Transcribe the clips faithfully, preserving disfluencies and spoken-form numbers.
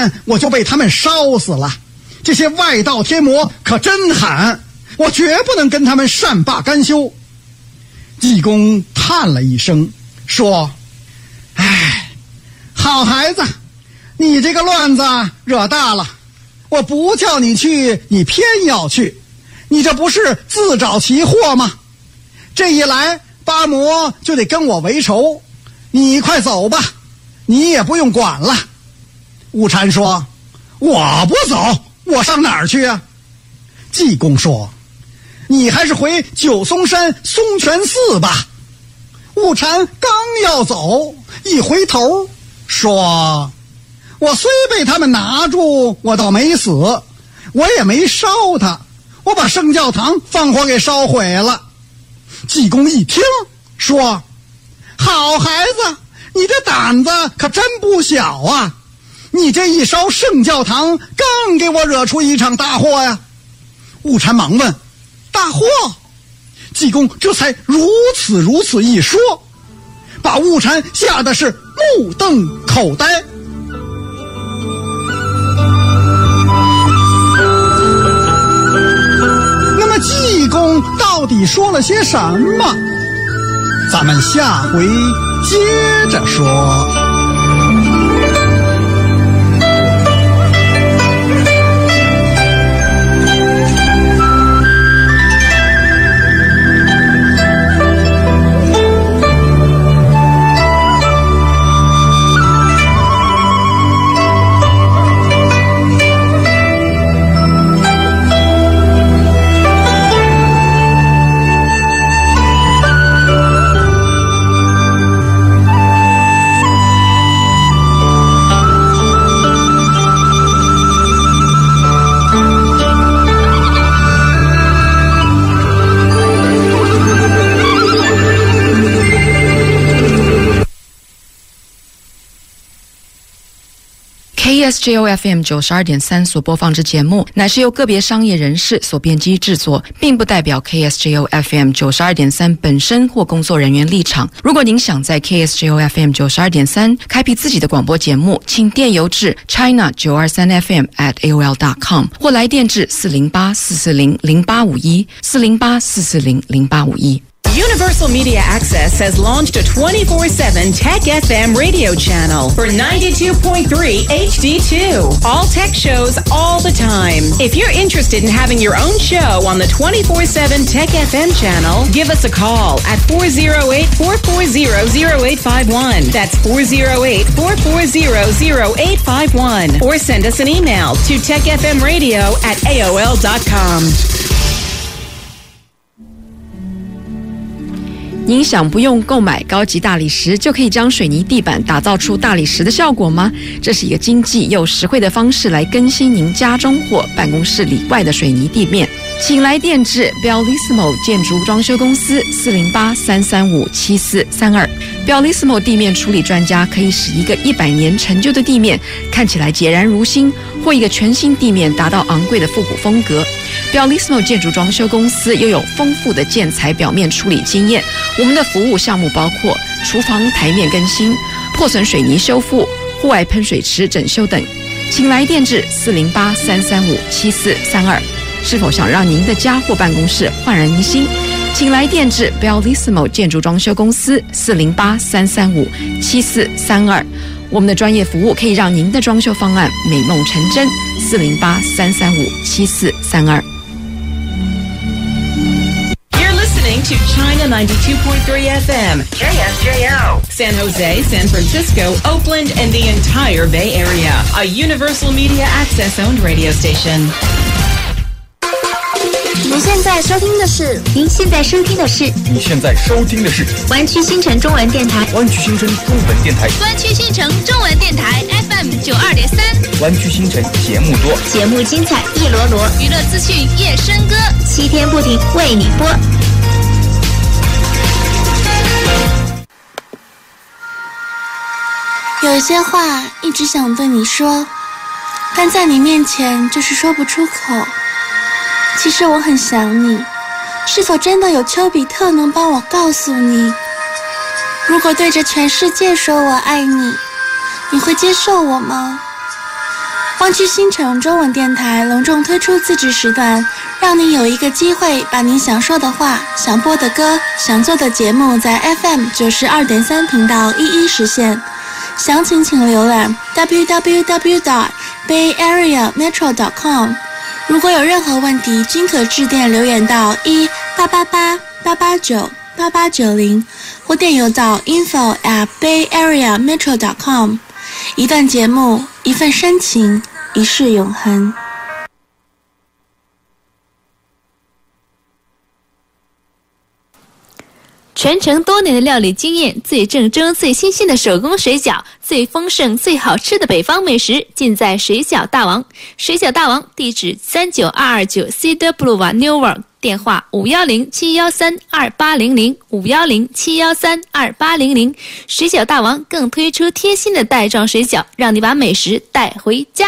然我就被他们烧死了。这些外道天魔可真狠，我绝不能跟他们善罢甘休。济公叹了一声说，唉，好孩子，你这个乱子惹大了，我不叫你去你偏要去，你这不是自找其祸吗？这一来八魔就得跟我为仇，你快走吧，你也不用管了。悟禅说，我不走，我上哪儿去啊？济公说，你还是回九松山松泉寺吧。悟禅刚要走，一回头说，我虽被他们拿住，我倒没死，我也没烧他，我把圣教堂放火给烧毁了。济公一听说，好孩子，你这胆子可真不小啊，你这一烧圣教堂，更给我惹出一场大祸呀。悟禅忙问，大祸？济公这才如此如此一说，把悟禅吓得是目瞪口呆。那么济公到底说了些什么？咱们下回接着说。 K S J O F M 九十二点三 所播放之节目乃是由个别商业人士所编辑制作，并不代表 K S J O F M 九十二点三 本身或工作人员立场。如果您想在 K S J O F M 九十二点三 开辟自己的广播节目，请电邮至 china 九二三 f m at a o l dot com 或来电至四零八四四零零八五一 四零八四四零零八五一。 Universal Media Access has launched a twenty-four seven Tech F M radio channel for ninety-two point three H D two. All tech shows all the time. If you're interested in having your own show on the twenty-four seven Tech F M channel, give us a call at four oh eight, four four zero, zero eight five one. That's four oh eight, four four zero, zero eight five one. Or send us an email to techfmradio at a o l dot com. 您想不用购买高级大理石就可以将水泥地板打造出大理石的效果吗？这是一个经济又实惠的方式来更新您家中或办公室里外的水泥地面。请来电至 Bellissimo 建筑装修公司四零八三三五七四三二。Bellissimo 地面处理专家可以使一个一百年陈旧的地面看起来孑然如新，或一个全新地面达到昂贵的复古风格。Bellissimo 建筑装修公司拥有丰富的建材表面处理经验，我们的服务项目包括厨房台面更新、破损水泥修复、户外喷水池整修等。请来电至四零八三三五七四三二。是否想让您的家或办公室焕然一新？请来电至 Bellissimo 建筑装修公司四零八三三五七四三二。我们的专业服务可以让您的装修方案美梦成真。四零八三三五七四三二。 To China ninety-two point three F M, K S J O, San Jose, San Francisco, Oakland, and the entire Bay Area. A Universal Media Access-owned radio station. 您现在收听的是， 您现在收听的是， 你现在收听的是湾区新城中文电台， 湾区新城中文电台， 湾区新城中文电台 F M 九二点三， 湾区新城节目多， 节目精彩一罗罗， 娱乐资讯夜笙歌， 七天不停为你播。 有一些话一直想对你说，但在你面前就是说不出口。其实我很想你，是否真的有丘比特能帮我告诉你？如果对着全世界说我爱你，你会接受我吗？ 湾区新城中文电台隆重推出自制时段，让你有一个机会把你想说的话、想播的歌、想做的节目在 F M 九十二点三频道一一实现。详情请浏览 w w w dot bay area metro dot com。 如果有任何问题，均可致电留言到一八八八八八九八八九零，或电邮到 info at bay area metro dot com。 一段节目，一份深情，一世永恒。 传承多年的料理经验，最正宗、最新鲜的手工水饺，最丰盛、最好吃的北方美食，尽在水饺大王。水饺大王地址三九二二九 Cedar Boulevard Newark， 电话五一零七一三二八零零五一零七一三二八零零。水饺大王更推出贴心的袋装水饺，让你把美食带回家。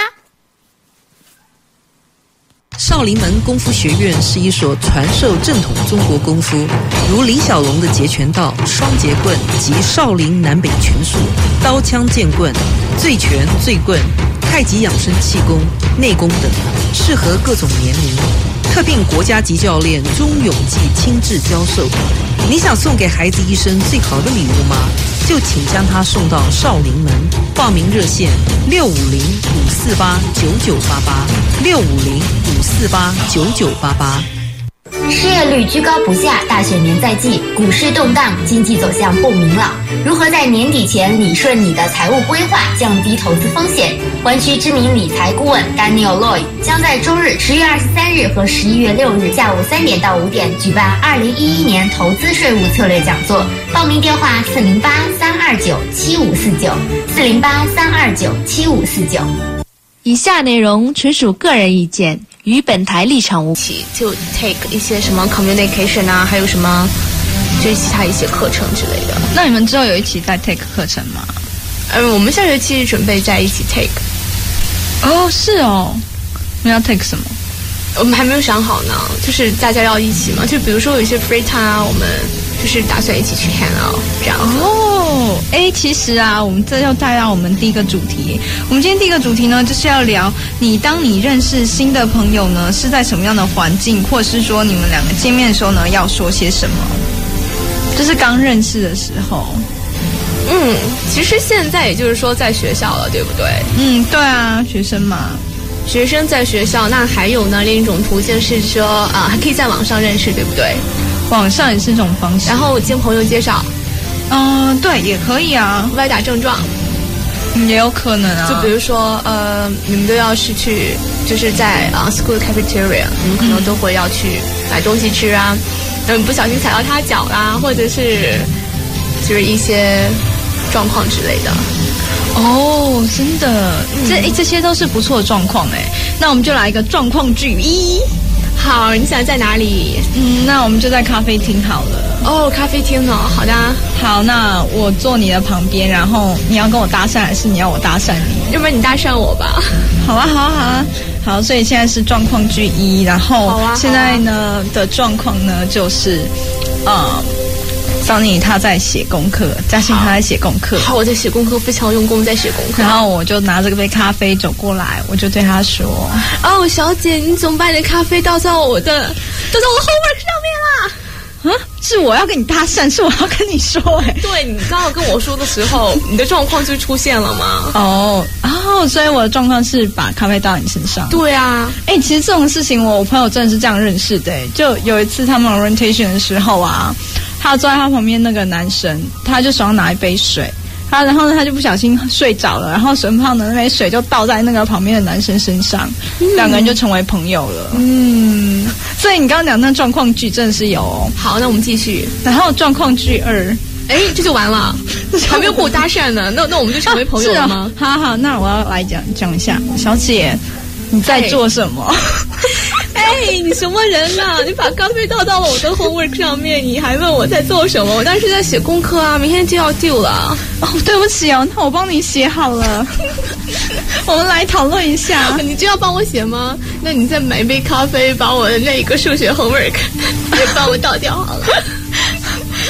少林门功夫学院是一所传授正统中国功夫，如李小龙的截拳道、双截棍及少林南北拳术、刀枪剑棍、醉拳、醉棍、太极养生气功、内功等，适合各种年龄。特聘国家级教练钟永记亲自教授。你想送给孩子一生最好的礼物吗？就请将他送到少林门。报名热线六五零五四八九九八八六五零五四八九九八八。 失业率居高不下，大选年在即，股市动荡，经济走向不明朗。如何在年底前理顺你的财务规划，降低投资风险？湾区知名理财顾问 Daniel Lloyd 将在周日十月二十三日和十一月六日下午三点到五点举办二零一一年投资税务策略讲座。报名电话四零八三二九七五四九四零八三二九七五四九。 以下内容纯属个人意见，与本台立场无关。 就 take 一些什么 communication 啊，还有什么就是其他一些课程之类的。 那你们之后有一起在 take 课程吗？ 嗯，我们下学期准备在一起 take。 哦，是哦。你们要 take 什么？ 我们还没有想好呢，就是大家要一起嘛。就比如说有一些 free time 啊，我们就是打算一起去 hang out 这样。 哦，哎，其实啊，我们这要带到我们第一个主题。我们今天第一个主题呢，就是要聊你当你认识新的朋友呢，是在什么样的环境，或者是说你们两个见面的时候呢，要说些什么？就是刚认识的时候。 嗯，其实现在也就是说在学校了，对不对？ 嗯，对啊，学生嘛。 学生在学校，那还有呢，另一种途径是说啊、呃，还可以在网上认识，对不对？ 网上也是一种方式。 然后经朋友介绍， 嗯、呃，对，也可以啊。 歪打正撞， 嗯、也有可能啊。 就比如说，呃，你们都要是去，就是在啊、呃、school cafeteria，你们可能都会要去买东西吃啊，嗯，不小心踩到他脚啦，或者是就是一些状况之类的。 哦，真的，嗯、这这些都是不错的状况哎。那我们就来一个状况剧一。 好，你想在哪里？ 嗯，那我们就在咖啡厅好了。 哦，咖啡厅哦，好的。 好，那我坐你的旁边，然后你要跟我搭讪，还是你要我搭讪你？ 要不然你搭讪我吧。 好啊，好啊，好啊。好，所以现在是状况剧一，然后现在呢、啊、的状况呢就是，呃。桑尼他在写功课，嘉欣他在写功课。 好，我在写功课，非常用功在写功课。 然后我就拿着杯咖啡走过来，我就对他说：“ 哦，小姐，你怎么把你的咖啡倒到我的，倒到我的 homework 上面啦？” 啊，是我要跟你搭讪，是我要跟你说、欸，哎， 对，你刚刚跟我说的时候，你的状况就出现了吗？ 哦，哦，所以我的状况是把咖啡倒到你身上。 对啊， 哎、欸，其实这种事情我，我朋友真的是这样认识的、欸。就有一次他们 orientation 的时候啊。他坐在他旁边那个男生，他就手上拿一杯水，他然后呢他就不小心睡着了，然后身旁的那杯水就倒在那个旁边的男生身上，嗯、两个人就成为朋友了。嗯，所以你刚刚讲那状况剧真的是有、哦。 好，那我们继续。 然后状况剧二， 哎，这就完了，还没有跟我搭讪呢，那那我们就成为朋友了吗？ 啊、好好，那我要来讲讲一下，小姐你在做什么？ 哎，你什么人啊？你把咖啡倒到了我的 homework 上面，你还问我在做什么？我当时在写功课啊，明天就要 due 了。 哦，对不起哦，那我帮你写好了。我们来讨论一下。 你就要帮我写吗？那你再买一杯咖啡，把我的那个数学 homework 也帮我倒掉好了。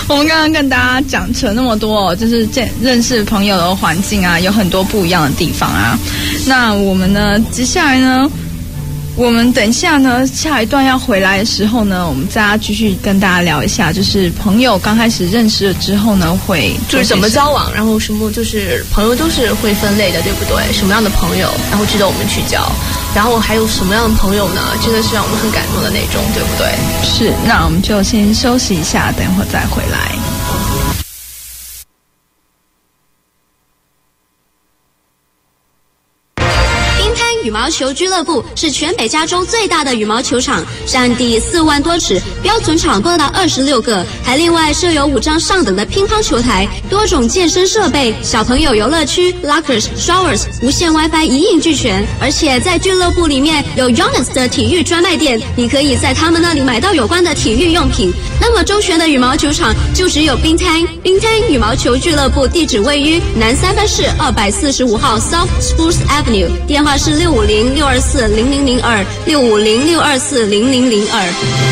我们刚刚跟大家讲扯那么多、哦，就是见认识朋友的环境啊，有很多不一样的地方啊。那我们呢，接下来呢，我们等一下呢，下一段要回来的时候呢，我们再继续跟大家聊一下，就是朋友刚开始认识了之后呢，会就是怎么交往，然后什么就是朋友都是会分类的，对不对？什么样的朋友，然后值得我们去交，然后还有什么样的朋友呢，真的是让我们很感动的那种，对不对？ 是，那我们就先休息一下，等会儿再回来。 羽毛球俱乐部是全北加州最大的羽毛球场，占地四万多尺，标准场多达二十六个，还另外设有五张上等的乒乓球台，多种健身设备，小朋友游乐区 ，lockers、showers， 无线 WiFi 一应俱全。而且在俱乐部里面有 Youngest 的体育专卖店，你可以在他们那里买到有关的体育用品。那么周全的羽毛球场就只有冰滩。冰滩羽毛球俱乐部地址位于南三藩市二百四十五号 South Spruce Avenue， 电话是六五零六二四零零零二六五零六二四零零零二。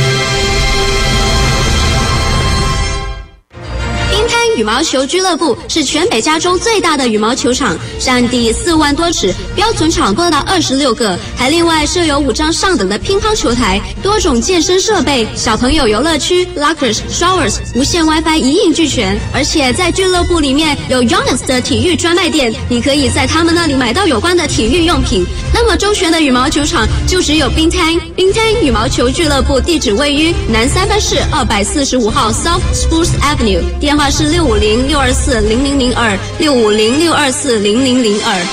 羽毛球俱乐部是全北加州最大的羽毛球场，占地四万多尺，标准场多达二十六个，还另外设有五张上等的乒乓球台，多种健身设备，小朋友游乐区 ，lockers、showers， 无线 WiFi 一应俱全。而且在俱乐部里面有 Youngest 的体育专卖店，你可以在他们那里买到有关的体育用品。那么周全的羽毛球场就只有冰滩。冰滩羽毛球俱乐部地址位于南三藩市二百四十五号 South Spruce Avenue， 电话是六五零六二四零零零二六五零六二四零零零二。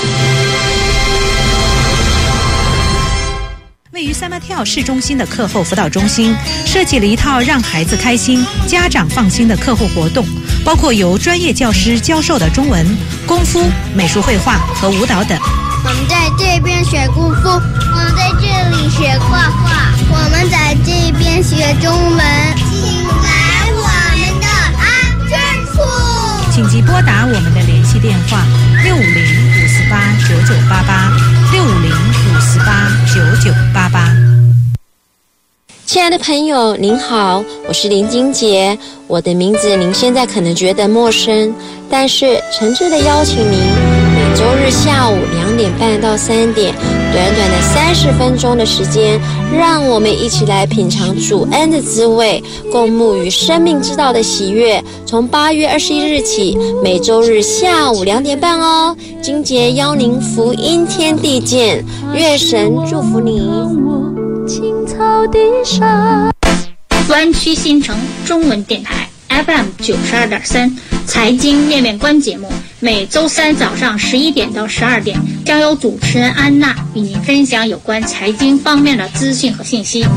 位于三马跳市中心的课后辅导中心，设计了一套让孩子开心、家长放心的课后活动，包括由专业教师教授的中文、功夫、美术绘画和舞蹈等。 我们在这边学功夫，我们在这里学画画，我们在这边学中文。请来我们的安全处。 请即拨打我们的联系电话六五零五四八九九八八六五零五四八九九八八。 亲爱的朋友，您好，我是林金杰。我的名字您现在可能觉得陌生，但是诚挚的邀请您，每周日下午两点半到三点，短短的三十分钟的时间，让我们一起来品尝主恩的滋味，共沐于生命之道的喜悦。从八月二十一日起，每周日下午两点半哦。金杰邀您福音天地见，愿神祝福您。 青草地上，湾区新城中文电台 F M 九十二点三财经面面观节目，每周三早上十一点到十二点，将由主持人安娜与您分享有关财经方面的资讯和信息。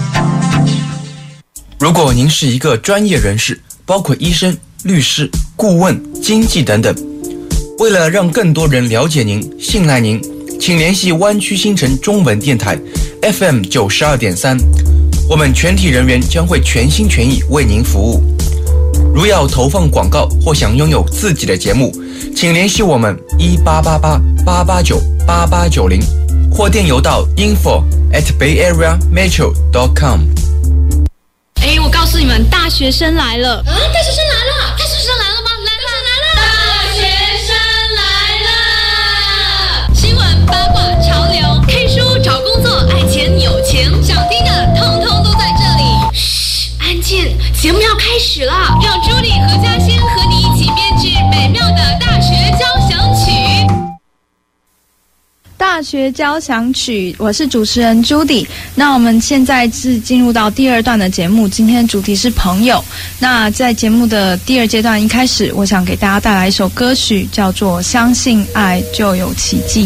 如果您是一个专业人士，包括医生、律师、顾问、经纪等等，为了让更多人了解您、信赖您，请联系湾区新城中文电台 F M 九十二点三，我们全体人员将会全心全意为您服务。如要投放广告或想拥有自己的节目，请联系我们一八八八八八九八八九零，或电邮到 info at bayarea metro dot com。 哎，我告诉你们，大学生来了！啊，大学生来了！大学生来了吗？来了，来了！大学生来了！新闻、八卦、潮流、K 书、找工作、爱钱、有钱，想听的通通都在这里。嘘，安静，节目要开始了，让朱莉和嘉欣和你一起编织美妙的大学交响曲。 大学交响曲，我是主持人朱迪。那我们现在是进入到第二段的节目，今天主题是朋友。那在节目的第二阶段一开始，我想给大家带来一首歌曲，叫做《相信爱就有奇迹》。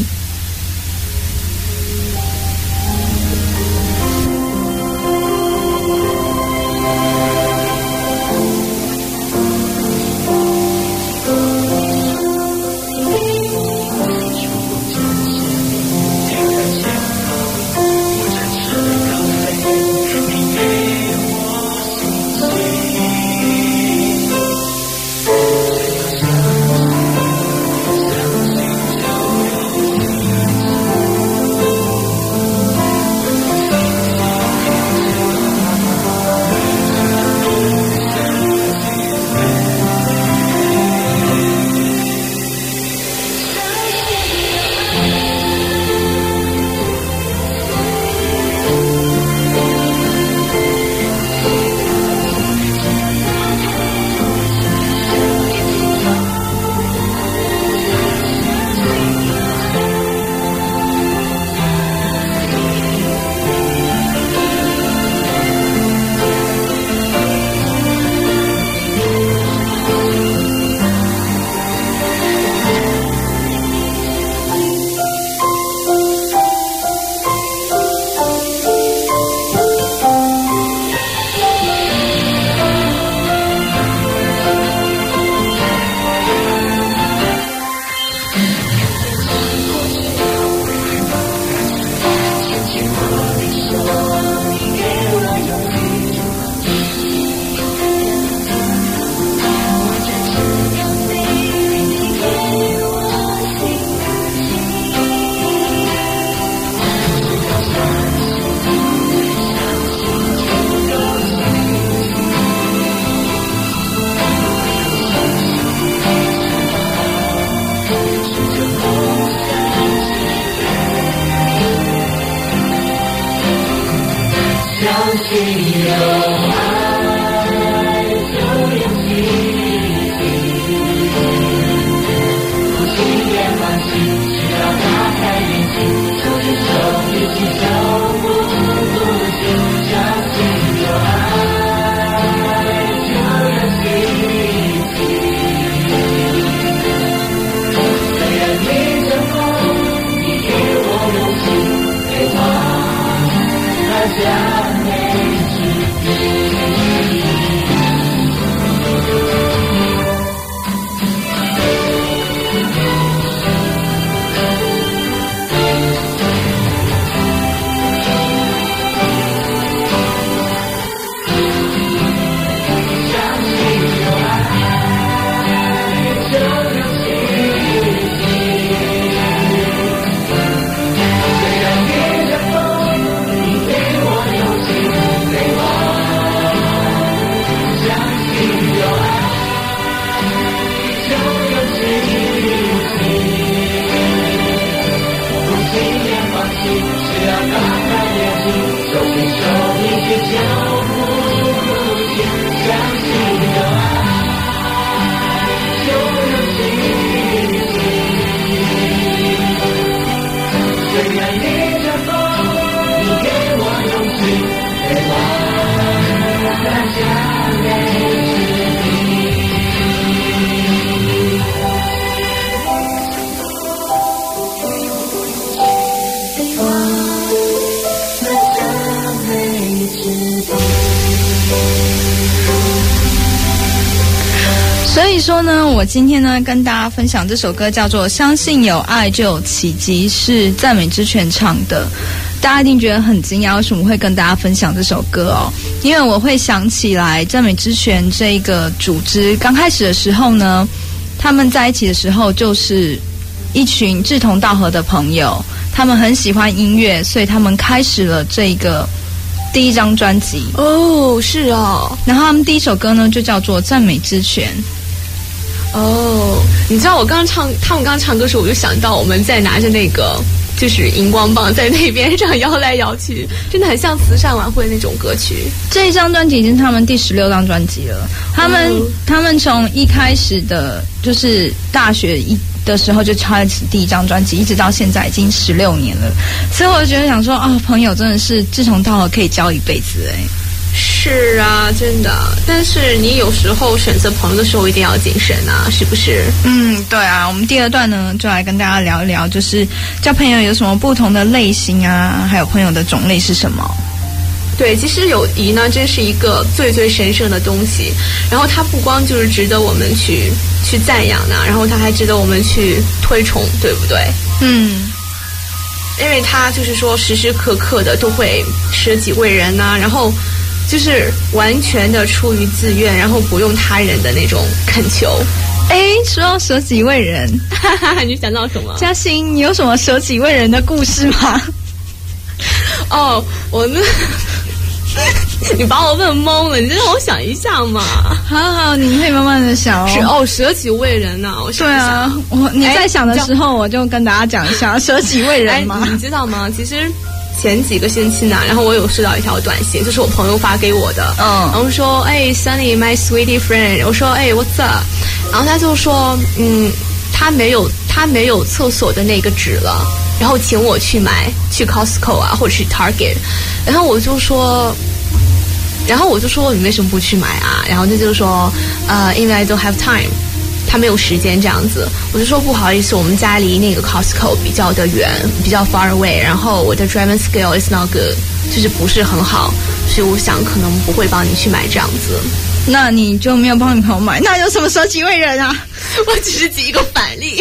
所以说呢，我今天呢跟大家分享这首歌叫做《相信有爱就有奇迹》，是赞美之泉唱的。大家一定觉得很惊讶，为什么会跟大家分享这首歌哦？因为我会想起来赞美之泉这个组织刚开始的时候呢，他们在一起的时候就是一群志同道合的朋友，他们很喜欢音乐，所以他们开始了这个第一张专辑哦，是哦。 然后他们第一首歌呢就叫做《赞美之泉》。 哦，你知道我刚刚唱，他们刚刚唱歌的时候，我就想到我们在拿着那个就是荧光棒在那边这样摇来摇去，真的很像慈善晚会那种歌曲。 这一张专辑已经是他们第十六张专辑了。他们、哦、他们从一开始的就是大学一的时候就开始第一张专辑，一直到现在已经十六年了。所以我觉得想说啊、哦，朋友真的是志同道合，可以交一辈子哎。 是啊，真的。但是你有时候选择朋友的时候一定要谨慎啊，是不是？ 嗯，对啊。我们第二段呢，就来跟大家聊一聊，就是交朋友有什么不同的类型啊，还有朋友的种类是什么。 对，其实友谊呢，真是一个最最神圣的东西。然后它不光就是值得我们去去赞扬呢，然后它还值得我们去推崇，对不对？ 嗯。 因为他就是说时时刻刻的都会舍己为人呐、啊，然后就是完全的出于自愿，然后不用他人的那种恳求。 哎，说到舍己为人， 哈哈，你想到什么？ 嘉欣，你有什么舍己为人的故事吗？ 哦，我那。你把我问懵了，你再让我想一下嘛。 好好，你可以慢慢的想哦。 是哦，舍己为人呐、啊，我想一想。 对啊，我你在想的时候，我就跟大家讲一下舍己为人嘛。 你知道吗？其实前几个星期呢，然后我有收到一条短信，就是我朋友发给我的，嗯，然后说，哎 ，Sunny my sweetie friend， 我说，哎 ，What's up？ 然后他就说，嗯，他没有他没有厕所的那个纸了。然后请我去买，去 Costco 啊，或者去 Target， 然后我就说，然后我就说你为什么不去买啊？然后他就说，呃，因为 I don't have time， 他没有时间这样子。我就说不好意思，我们家离那个 Costco 比较的远，比较 far away， 然后我的 driving skill is not good， 就是不是很好，所以我想可能不会帮你去买这样子。 那你就没有帮你朋友买，那有什么舍己为人啊？ 我只是举一个反例。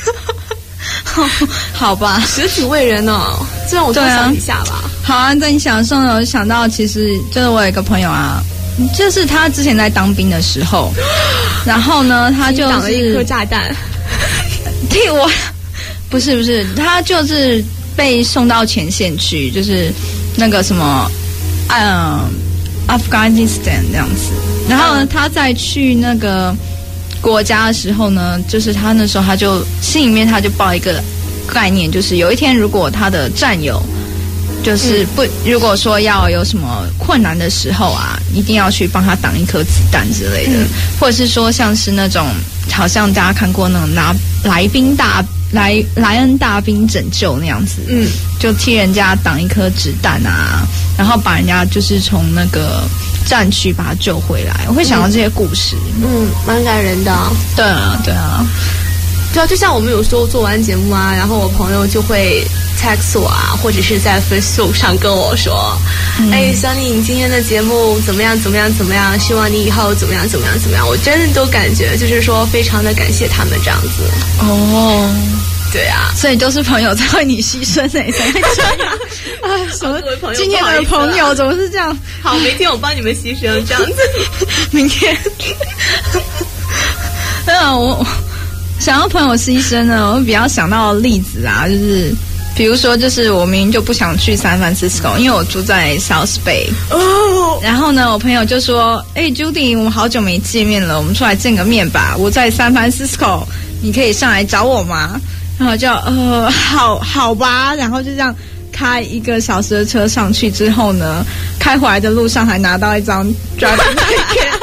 好吧， 舍己为人哦，这让我多想一下吧。 啊好啊，在你想的时候呢，我想到其实就是我有一个朋友啊，就是他之前在当兵的时候，然后呢，他就是挡了一颗炸弹。 替我，不是不是，他就是被送到前线去，就是那个什么，嗯 ，Afghanistan 这样子。然后呢，嗯、他再去那个国家的时候呢，就是他那时候他就心里面他就抱一个概念，就是有一天如果他的战友就是不，如果说要有什么困难的时候啊，一定要去帮他挡一颗子弹之类的，嗯、或者是说像是那种，好像大家看过那种拿来宾大莱莱恩大兵拯救那样子，嗯，就替人家挡一颗子弹啊，然后把人家就是从那个战区把他救回来。我会想到这些故事， 嗯，蛮感人的。 对啊，对啊。 对啊，就像我们有时候做完节目啊，然后我朋友就会 text 我啊，或者是在 Facebook 上跟我说，嗯、哎，小李，你今天的节目怎么样？怎么样？怎么样？希望你以后怎么样？怎么样？怎么样？我真的都感觉就是说，非常的感谢他们这样子。哦，对啊， 所以都是朋友在为你牺牲哎、欸，才会这样。啊，什么？今天的朋友怎么是这样？ 好，明天我帮你们牺牲这样子。 明天，对啊，我。想要朋友牺牲呢，我比较想到的例子啊，就是比如说，就是我明明就不想去 San Francisco， 因为我住在 South Bay。哦。然后呢，我朋友就说：“哎、欸、，Judy， 我们好久没见面了，我们出来见个面吧。我在 San Francisco， 你可以上来找我吗？”然后就呃，好好吧，然后就这样开一个小时的车上去之后呢，开回来的路上还拿到一张 driving ticket。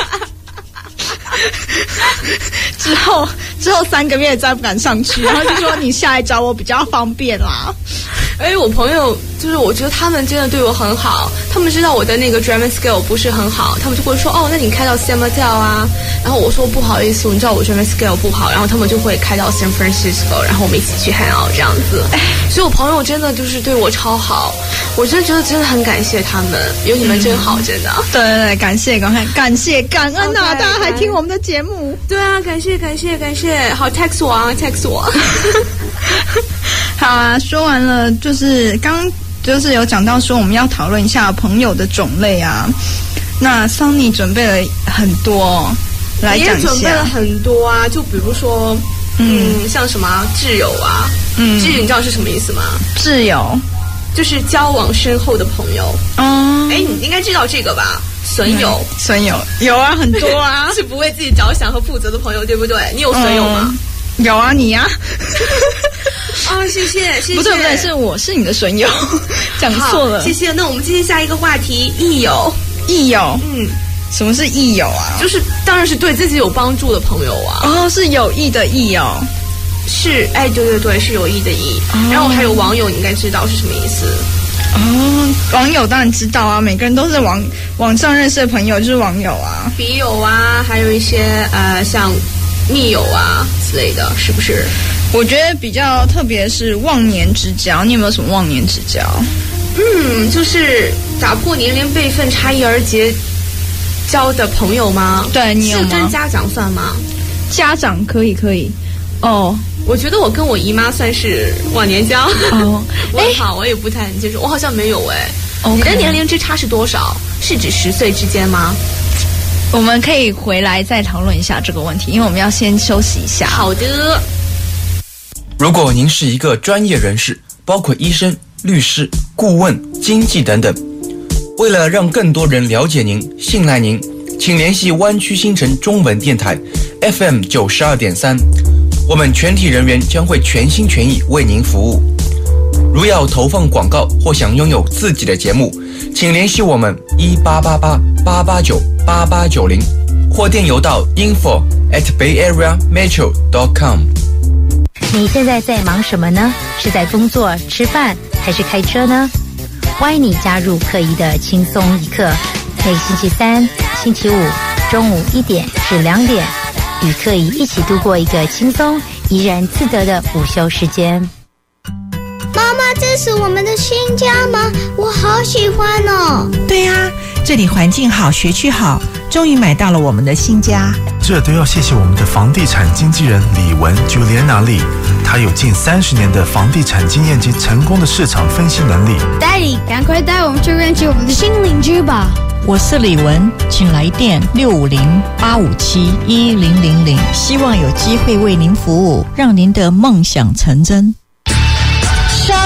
之后之后三个月再不敢上去，然后就说你下来找我比较方便啦。 哎，我朋友就是我觉得他们真的对我很好，他们知道我的那个 driving skill 不是很好，他们就会说哦，那你开到 San Mateo 啊，然后我说不好意思，你知道我 driving skill 不好，然后他们就会开到 San Francisco， 然后我们一起去 hang out 这样子。所以我朋友真的就是对我超好，我真的觉得真的很感谢他们，有你们真好，真的。 对对对，感谢感感谢感恩啊！ Okay, 大家还听我们的节目， 对啊，感谢感谢感谢，好 text 我啊 text 我。 好啊，说完了，就是刚就是有讲到说我们要讨论一下朋友的种类啊。那 Sunny 准备了很多来讲一下， 你也准备了很多啊，就比如说，嗯，嗯像什么挚友啊，嗯，挚友你知道是什么意思吗？ 挚友就是交往深厚的朋友。哦，哎，你应该知道这个吧？损友， 嗯、损友有啊，很多啊， 是不为自己着想和负责的朋友，对不对？你有损友吗？ 嗯、有啊，你呀、 啊。哦，谢谢，谢谢。 不对不对，是我是你的损友，讲错了。 谢谢。那我们继续下一个话题，益友。 益友，嗯，什么是益友啊？ 就是当然是对自己有帮助的朋友啊。 哦，是有益的益友。 是，哎，对对对，是有益的益。哦、然后还有网友，你应该知道是什么意思。 哦，网友当然知道啊，每个人都是网网上认识的朋友，就是网友啊， 笔友啊，还有一些呃像密友啊之类的，是不是？ 我觉得比较特别是忘年之交，你有没有什么忘年之交？ 嗯，就是打破年龄辈分差异而结交的朋友吗？ 对，你有吗？ 是跟家长算吗？ 家长可以可以。哦， 我觉得我跟我姨妈算是忘年交。哦，我好，我也不太能接受，我好像没有哎。Okay. 你的年龄之差是多少？是指十岁之间吗？ 我们可以回来再讨论一下这个问题，因为我们要先休息一下。 好的。 如果您是一个专业人士，包括医生、律师、顾问、经纪等等，为了让更多人了解您、信赖您，请联系湾区新城中文电台 F M 九十二点三。我们全体人员将会全心全意为您服务。如要投放广告或想拥有自己的节目，请联系我们一八八八八八九八八九零，或电邮到 info at bayareametro dot com。 你现在在忙什么呢？是在工作、吃饭，还是开车呢？欢迎你加入课仪的轻松一刻，每星期三、星期五中午一点至两点。与课仪一起度过一个轻松、怡然自得的午休时间。 妈妈，这是我们的新家吗？我好喜欢哦。 对啊，这里环境好，学区好，终于买到了我们的新家。 这都要谢谢我们的房地产经纪人李文 Juliana Lee， 她有近三十年的房地产经验及成功的市场分析能力。 Daddy， 赶快带我们去认识我们的新邻居吧。 我是李文，请来电六五零八五七一零零零，希望有机会为您服务，让您的梦想成真。 沙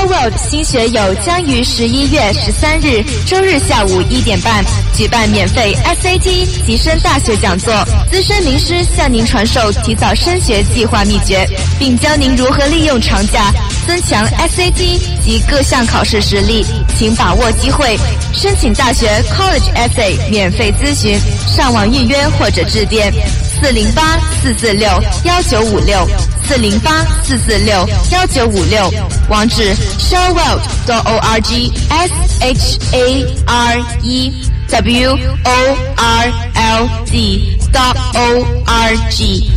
World 新学友将于十一月十三日周日下午一点半举办免费 S A T 提升大学讲座，资深名师向您传授提早升学计划秘诀，并教您如何利用长假增强 S A T 及各项考试实力，请把握机会。申请大学 College Essay 免费咨询，上网预约或者致电四零八四四六幺九五六四零八四四六幺九五六，网址 shareworld dot org s h a r e w o r l d dot o r g。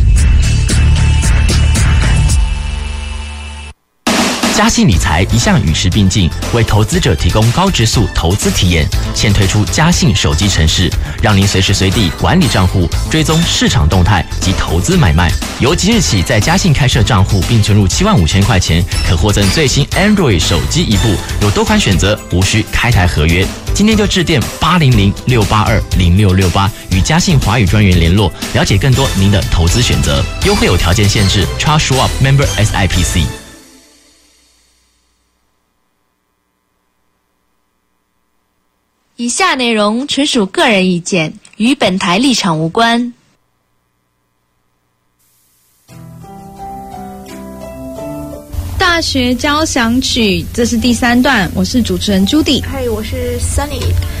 嘉信理财一向与时并进，为投资者提供高质素投资体验。现推出嘉信手机程式，让您随时随地管理账户，追踪市场动态及投资买卖。由即日起在嘉信开设账户并存入七万五千块钱，可获赠最新 Android 手机一部，有多款选择，无需开台合约。今天就致电八零零六八二零六六八与嘉信华语专员联络，了解更多您的投资选择。优惠有条件限制 ，Charles Schwab Member S I P C。 以下内容纯属个人意见，与本台立场无关。 大学交响曲，这是第三段，我是主持人 Judy。 嗨，我是 Sunny。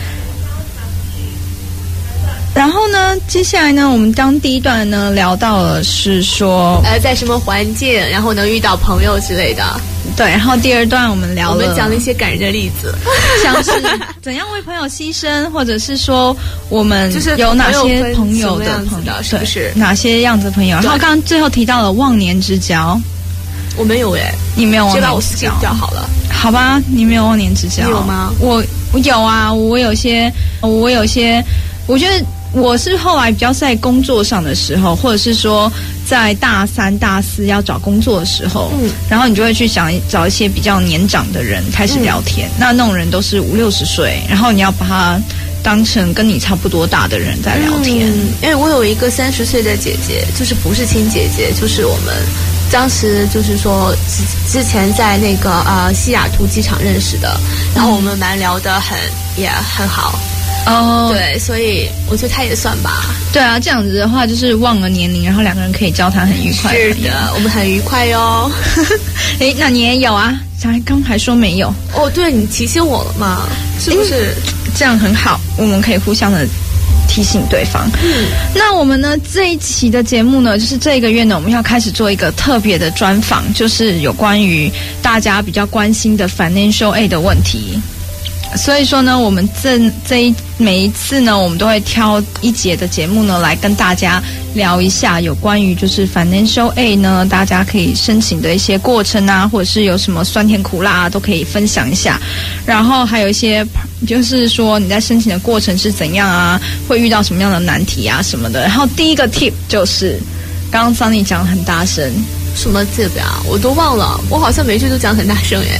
然后呢，接下来呢，我们当第一段呢聊到了是说， 呃，在什么环境，然后能遇到朋友之类的。 对，然后第二段我们聊了， 我们讲了一些感人的例子， 像是怎样为朋友牺牲，或者是说我们有哪些朋友的朋友， 是不是哪些样子的朋友？然后刚刚最后提到了忘年之交， 我没有哎， 你没有忘年之交， 先把我skip掉好了。 好吧，你没有忘年之交， 你有吗？ 我我有啊，我有些，我有些，我觉得。我是后来比较在工作上的时候，或者是说在大三、大四要找工作的时候，嗯，然后你就会去想找一些比较年长的人开始聊天。嗯、那那种人都是五六十岁，然后你要把他当成跟你差不多大的人在聊天。 嗯、因为我有一个三十岁的姐姐，就是不是亲姐姐，就是我们当时就是说之之前在那个呃西雅图机场认识的，然后我们蛮聊得很也很好。 哦， 对，所以我觉得他也算吧。 对啊，这样子的话就是忘了年龄，然后两个人可以交谈很愉快。 是的，我们很愉快哟。 哎，那你也有啊？才刚还说没有。 哦，对，你提醒我了嘛？是不是？ 这样很好，我们可以互相的提醒对方。嗯，那我们呢这一期的节目呢，就是这个月呢，我们要开始做一个特别的专访，就是有关于大家比较关心的 financial aid 的问题。所以说呢，我们这这一每一次呢，我们都会挑一节的节目呢，来跟大家聊一下有关于就是 financial aid 呢，大家可以申请的一些过程啊，或者是有什么酸甜苦辣啊，都可以分享一下。然后还有一些就是说你在申请的过程是怎样啊，会遇到什么样的难题啊什么的。然后第一个 tip 就是刚刚 Sunny 讲很大声， 什么 tip 啊？我都忘了，我好像每句都讲很大声耶。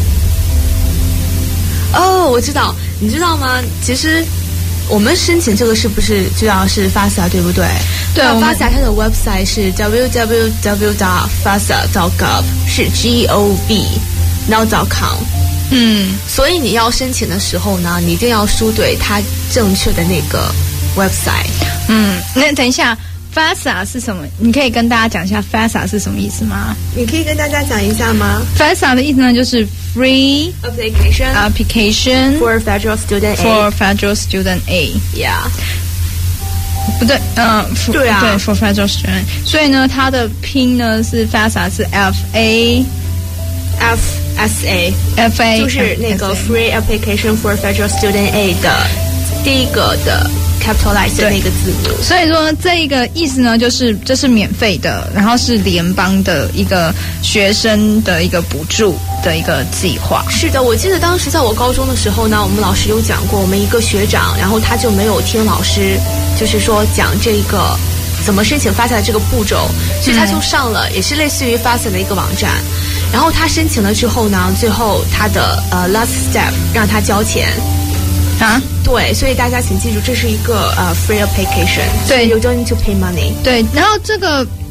哦，我知道，你知道吗？其实我们申请这个是不是就要是 FAFSA 对不对？ 对 ，FAFSA 它的 website 是 w w w dot fasa dot gov， 是 G O V， 然后 .com。嗯，所以你要申请的时候呢，你一定要输对它正确的那个 website。 嗯，那等一下。FAFSA 是什么？你可以跟大家讲一下 FAFSA 是什么意思吗？ 你可以跟大家讲一下吗 ？FAFSA 的意思呢，就是 Free Application Application for Federal Student for Federal Student A。Yeah， 不对，嗯、呃， 对啊， 对 for Federal Student。所以呢，它的拼呢是 FAFSA 是 F A F S A F A， 就是那个 Free Application for Federal Student A 的第一个的。capitalize 的那个字母， 所以说这一个意思呢，就是这是免费的，然后是联邦的一个学生的一个补助的一个计划。 是的，我记得当时在我高中的时候呢，我们老师有讲过，我们一个学长，然后他就没有听老师，就是说讲这个怎么申请 FAFSA 的这个步骤，所以他就上了，也是类似于 FAFSA 的一个网站，然后他申请了之后呢，最后他的呃 last step 让他交钱。 啊， 对，所以大家请记住，这是一个呃 free application， 对 ，you don't need to pay money。 对，然后这个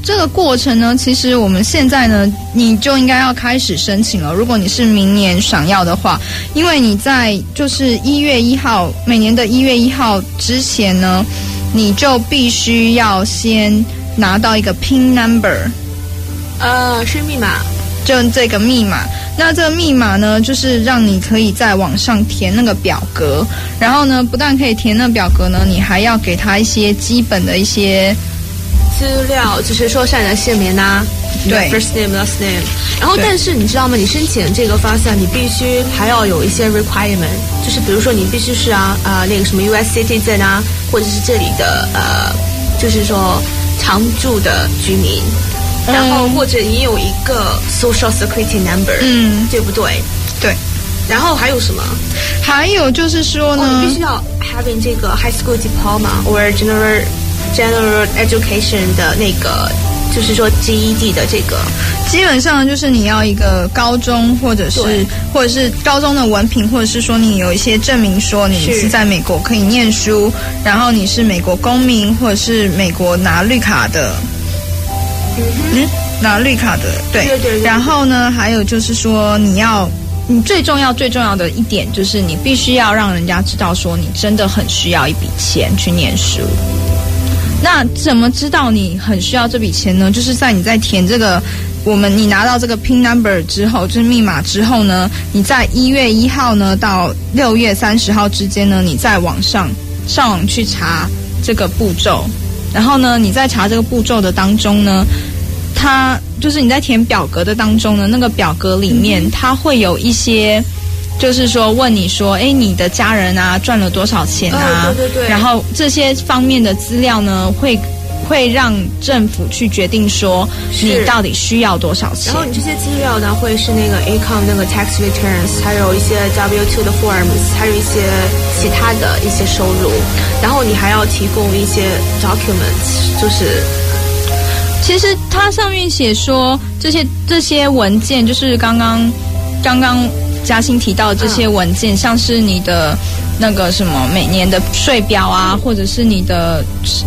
这个过程呢，其实我们现在呢，你就应该要开始申请了。如果你是明年想要的话，因为你在就是一月一号，每年的一月一号之前呢，你就必须要先拿到一个 P I N number， 呃，是密码， 就这个密码。那这个密码呢，就是让你可以在网上填那个表格，然后呢，不但可以填那个表格呢，你还要给他一些基本的一些资料，就是说像你的姓名啊， 对 ，first name last name。然后，但是你知道吗？你申请这个方向，你必须还要有一些 requirement， 就是比如说你必须是啊啊、呃、那个什么 U S citizen 啊，或者是这里的呃，就是说常住的居民。然后或者你有一个 social security number， 嗯，对不对？ 对。 然后还有什么？ 还有就是说呢， 哦、你必须要 having 这个 high school diploma or general general education 的那个，就是说 G E D 的这个。 基本上就是你要一个高中，或者是或者是高中的文凭，或者是说你有一些证明说你是在美国可以念书，然后你是美国公民，或者是美国拿绿卡的。嗯，拿绿卡的，对， 对对对。 然后呢，还有就是说，你要，你最重要最重要的一点就是，你必须要让人家知道说，你真的很需要一笔钱去念书。那怎么知道你很需要这笔钱呢？就是在你在填这个，我们你拿到这个 P I N number 之后，就是密码之后呢，你在一月一号呢到六月三十号之间呢，你在网上上网去查这个步骤。然后呢，你在查这个步骤的当中呢，它就是你在填表格的当中呢，那个表格里面、嗯、它会有一些，就是说问你说，哎，你的家人啊赚了多少钱啊？ 哦、对对对。然后这些方面的资料呢，会会让政府去决定说你到底需要多少钱。 然后你这些资料呢，会是那个 income 那个 tax returns， 还有一些 W 二 的 forms， 还有一些其他的一些收入。然后你还要提供一些 documents， 就是， 其实它上面写说这些这些文件，就是刚刚刚刚嘉欣提到的这些文件，嗯、像是你的那个什么每年的税表啊，或者是你的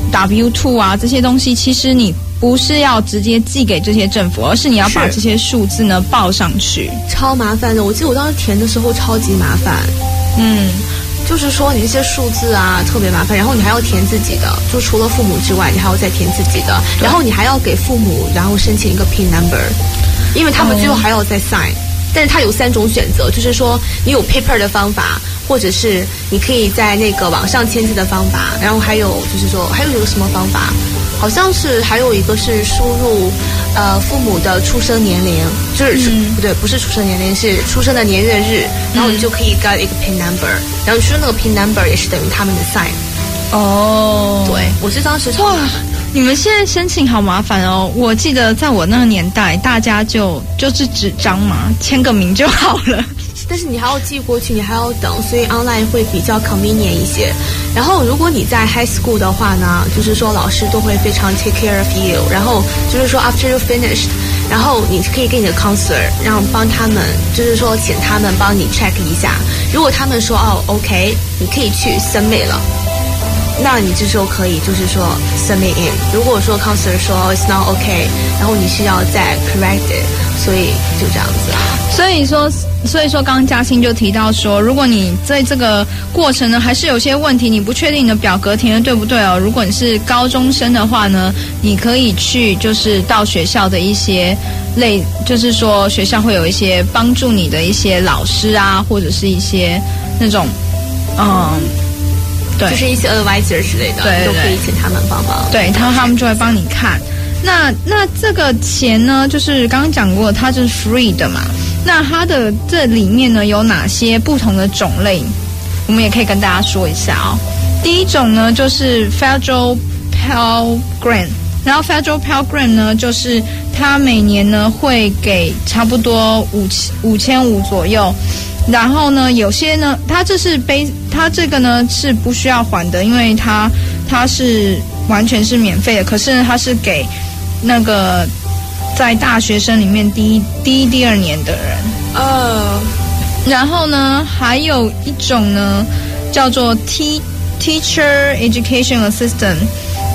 W 二 啊这些东西，其实你不是要直接寄给这些政府，而是你要把这些数字呢报上去。 超麻烦的，我记得我当时填的时候超级麻烦。 嗯。 就是说你这些数字啊特别麻烦，然后你还要填自己的，就除了父母之外，你还要再填自己的，然后你还要给父母，然后申请一个 P I N number， 因为他们最后还要再 sign。但是它有三种选择，就是说你有 paper 的方法，或者是你可以在那个网上签字的方法，然后还有就是说还有一个什么方法，好像是还有一个是输入呃父母的出生年龄，就是、嗯、不对，不是出生年龄，是出生的年月日，然后你就可以 get 一个 P I N number， 然后你输入那个 P I N number 也是等于他们的 sign。 哦， 对，我是当时哇，你们现在申请好麻烦哦！我记得在我那个年代，大家就就是纸张嘛，签个名就好了。 但是你还要寄过去，你还要等，所以 online 会比较 convenient 一些。然后如果你在 high school 的话呢，就是说老师都会非常 take care of you。然后就是说 after you finished， 然后你可以跟你的 counselor 让帮他们，就是说请他们帮你 check 一下。如果他们说哦 OK， 你可以去 submit 了。那你这时候可以就是说 submit in。如果说 counselor 说 it's not okay， 然后你是要再 correct it， 所以就这样子。 所以说，所以说刚刚嘉欣就提到说，如果你在这个过程呢还是有些问题，你不确定你的表格填的对不对哦。如果你是高中生的话呢，你可以去就是到学校的一些类，就是说学校会有一些帮助你的一些老师啊，或者是一些那种嗯。对， 就是一些 advisor 之类的， 对对对， 都可以请他们帮忙。 对，他他们就会帮你看。那那这个钱呢，就是刚刚讲过，它就是 free 的嘛。那它的这里面呢有哪些不同的种类？我们也可以跟大家说一下哦。第一种呢就是 Federal Pell Grant， 然后 Federal Pell Grant 呢，就是它每年呢会给差不多五五千五左右。然后呢，有些呢，它这是背，它这个呢是不需要还的，因为它它是完全是免费的。可是它是给那个在大学生里面第一第一第二年的人。 呃， 然后呢，还有一种呢叫做 T Teacher Education Assistant，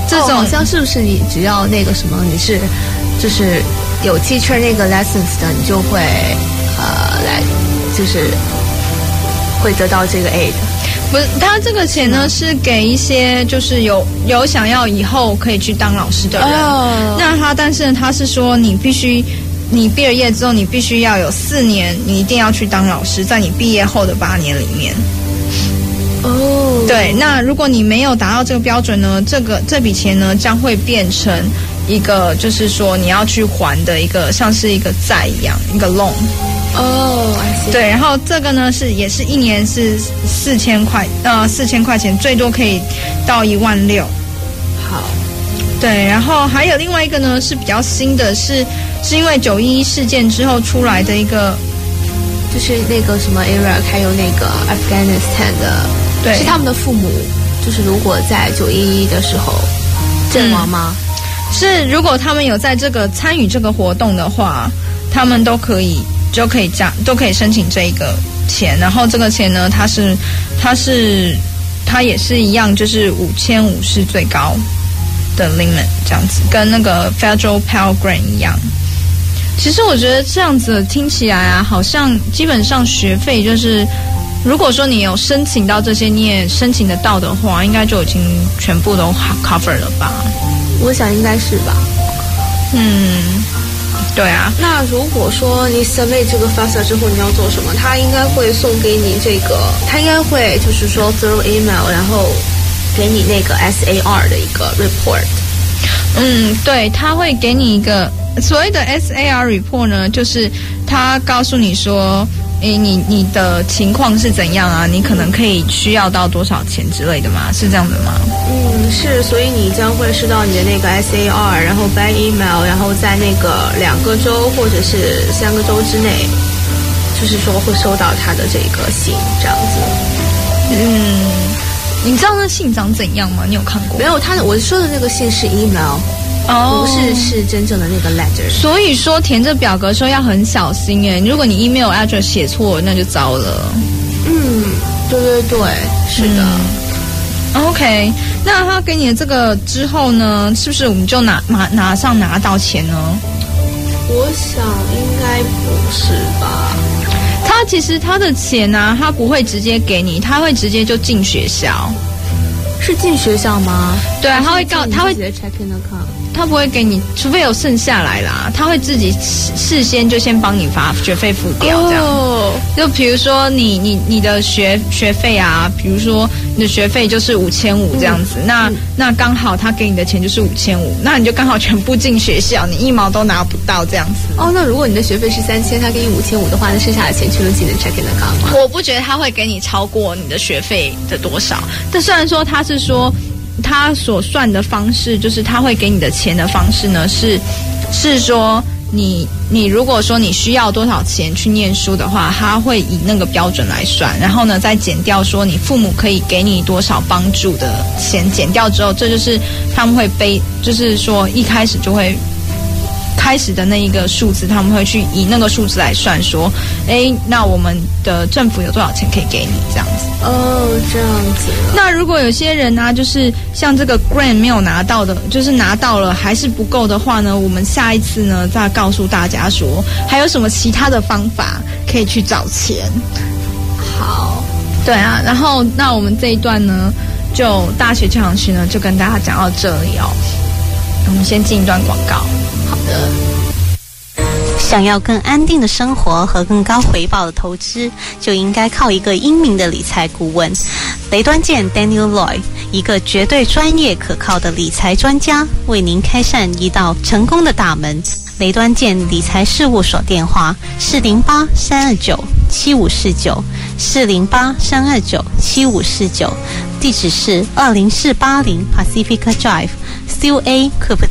这种、 哦、 好像是不是你只要那个什么，你是就是有 teacher 那个 lessons 的，你就会呃来就是会得到这个 aid。 不是，他这个钱呢是给一些就是有有想要以后可以去当老师的人。哦、那他但是他是说你必须。你毕了业之后，你必须要有四年，你一定要去当老师，在你毕业后的八年里面。哦，对，那如果你没有达到这个标准呢，这个这笔钱呢将会变成一个，就是说你要去还的一个，像是一个债一样，一个 loan。哦，对，然后这个呢是也是一年是四千块，呃，四千块钱，最多可以到一万六。好。对，然后还有另外一个呢是比较新的，是是因为九一一事件之后出来的一个， 就是那个什么 Iraq 还有那个 Afghanistan 的，对，是他们的父母，就是如果在九一一的时候阵亡吗？ 嗯、是，如果他们有在这个参与这个活动的话，他们都可以就可以加都可以申请这一个钱，然后这个钱呢，它是它是它也是一样，就是五千五是最高的 limit 这样子，跟那个 Federal Pell Grant 一样。其实我觉得这样子听起来啊，好像基本上学费就是，如果说你有申请到这些，你也申请得到的话，应该就已经全部都 cover 了吧？ 我想应该是吧。 嗯，对啊。 那如果说你 submit 这个 FAFSA 之后，你要做什么？他应该会送给你这个，他应该会就是说 through email， 然后给你那个 S A R 的一个 report。 嗯，对，他会给你一个所谓的 S A R report 呢，就是他告诉你说，诶，你你的情况是怎样啊？你可能可以需要到多少钱之类的吗？是这样的吗？ 嗯，是，所以你将会收到你的那个 S A R， 然后 by email， 然后在那个两个周或者是三个周之内，就是说会收到他的这个信，这样子。 嗯。你知道那信长怎样吗？你有看过？ 没有，他我说的那个信是 email， 哦，不是是真正的那个 letter。 所以说填这表格的时候要很小心哎，如果你 email address 写错，那就糟了。 嗯，对对对，是的。 嗯、OK， 那他给你的这个之后呢，是不是我们就拿马马上拿到钱呢？ 我想应该不是吧。 他其实他的钱啊，他不会直接给你，他会直接就进学校。 是进学校吗？ 对啊，他会告，他会 check in account， 他不会给你，除非有剩下来啦，他会自己事先就先帮你把学费付掉，这样。哦、就比如说你你你的学学费啊，比如说你的学费就是五千五这样子，嗯、那、嗯、那刚好他给你的钱就是五千五，那你就刚好全部进学校，你一毛都拿不到这样子。 哦，那如果你的学费是三千，他给你五千五的话，那剩下的钱全都进的 check in account 吗？ 我不觉得他会给你超过你的学费的多少，但虽然说他是说。他所算的方式，就是他会给你的钱的方式呢，是是说你你如果说你需要多少钱去念书的话，他会以那个标准来算，然后呢再减掉说你父母可以给你多少帮助的钱，减掉之后，这就是他们会背，就是说一开始就会。开始的那一个数字，他们会去以那个数字来算，说，哎，那我们的政府有多少钱可以给你这样子？ 哦，这样子。 那如果有些人呢、啊，就是像这个 grant 没有拿到的，就是拿到了还是不够的话呢，我们下一次呢再告诉大家说，还有什么其他的方法可以去找钱。 好， 对啊，然后那我们这一段呢，就大学教养区呢就跟大家讲到这里哦。我们先进一段广告。 好的。 想要更安定的生活和更高回报的投资，就应该靠一个英明的理财顾问。雷端健 Daniel Loy， 一个绝对专业可靠的理财专家，为您开善一道成功的大门。雷端健理财事务所电话：四零八三二九七五四九，四零八三二九七五四九。地址是二零四八零 Pacifica Drive，C U A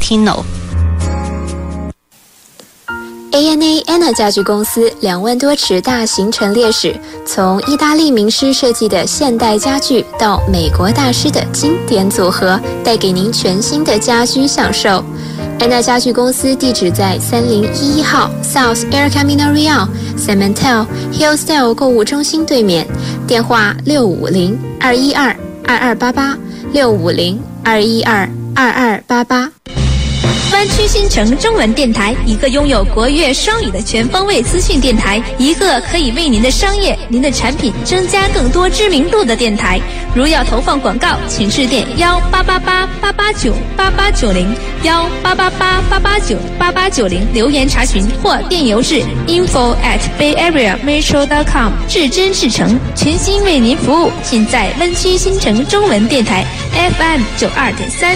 Cupertino。A N A Anna 家具公司两万多尺大型陈列室，从意大利名师设计的现代家具到美国大师的经典组合，带给您全新的家居享受。Anna 家具公司地址在三零一一号 South El Camino Real Cementel Hillsdale 购物中心对面，电话六五零二一二二二八八六五零二一二二二八八。 湾区新城中文电台，一个拥有国乐双语的全方位资讯电台，一个可以为您的商业、您的产品增加更多知名度的电台。如要投放广告，请致电幺八八八八八九八八九零幺八八八八八九八八九零留言查询，或电邮至 info at bayareametro dot com。至真至诚，全心为您服务，尽在湾区新城中文电台 F M 九二点三。